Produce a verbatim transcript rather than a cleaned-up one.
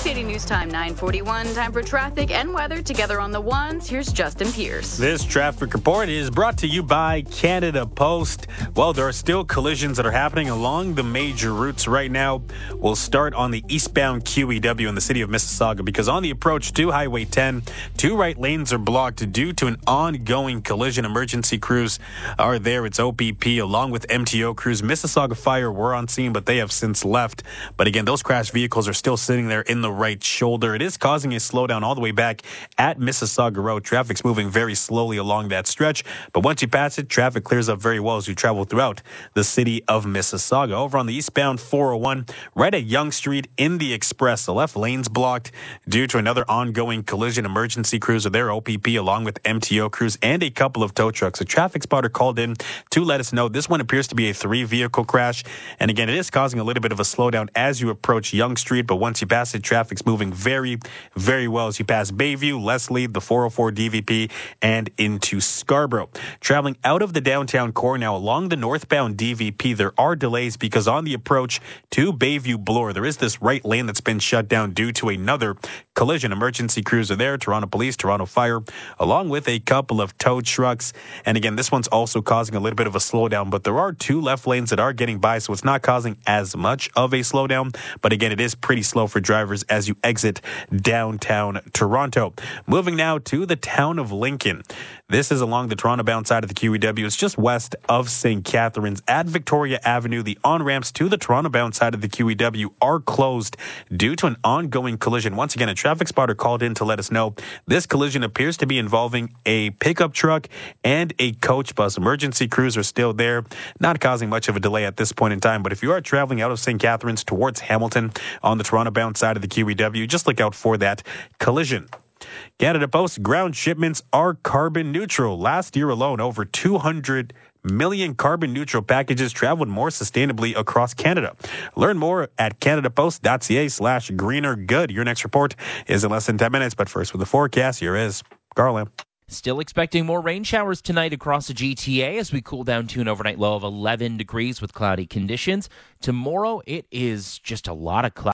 City News Time nine forty-one. Time for traffic and weather together on the ones. Here's Justin Pierce. This traffic report is brought to you by Canada Post. Well, there are still collisions that are happening along the major routes right now. We'll start on the eastbound Q E W in the city of Mississauga because on the approach to Highway ten, two right lanes are blocked due to an ongoing collision. Emergency crews are there. It's O P P along with M T O crews. Mississauga Fire were on scene, but they have since left. But again, those crashed vehicles are still sitting there in the right shoulder. It is causing a slowdown all the way back at Mississauga Road. Traffic's moving very slowly along that stretch, but once you pass it, traffic clears up very well as you travel throughout the city of Mississauga. Over on the eastbound four oh one, right at Yonge Street in the Express, the left lane's blocked due to another ongoing collision. Emergency crews are there, O P P along with M T O crews and a couple of tow trucks. A traffic spotter called in to let us know this one appears to be a three-vehicle crash, and again, it is causing a little bit of a slowdown as you approach Yonge Street, but once you pass it, traffic's moving very, very well as you pass Bayview, Leslie, the four oh four D V P, and into Scarborough. Traveling out of the downtown core now along the northbound D V P, there are delays because on the approach to Bayview Bloor, there is this right lane that's been shut down due to another collision. Emergency crews are there, Toronto Police, Toronto Fire, along with a couple of tow trucks. And again, this one's also causing a little bit of a slowdown, but there are two left lanes that are getting by, so it's not causing as much of a slowdown. But again, it is pretty slow for drivers as you exit downtown Toronto. Moving now to the town of Lincoln. This is along the Toronto-bound side of the Q E W. It's just west of Saint Catharines. At Victoria Avenue, the on-ramps to the Toronto-bound side of the Q E W are closed due to an ongoing collision. Once again, a traffic spotter called in to let us know this collision appears to be involving a pickup truck and a coach bus. Emergency crews are still there, not causing much of a delay at this point in time. But if you are traveling out of Saint Catharines towards Hamilton on the Toronto-bound side of the Q E W, just look out for that collision. Canada Post ground shipments are carbon neutral. Last year alone, over two hundred million carbon neutral packages traveled more sustainably across Canada. Learn more at canadapost.ca slash greener good. Your next report is in less than ten minutes, but first with the forecast, here is Garland. Still expecting more rain showers tonight across the G T A as we cool down to an overnight low of eleven degrees with cloudy conditions. Tomorrow, it is just a lot of clouds.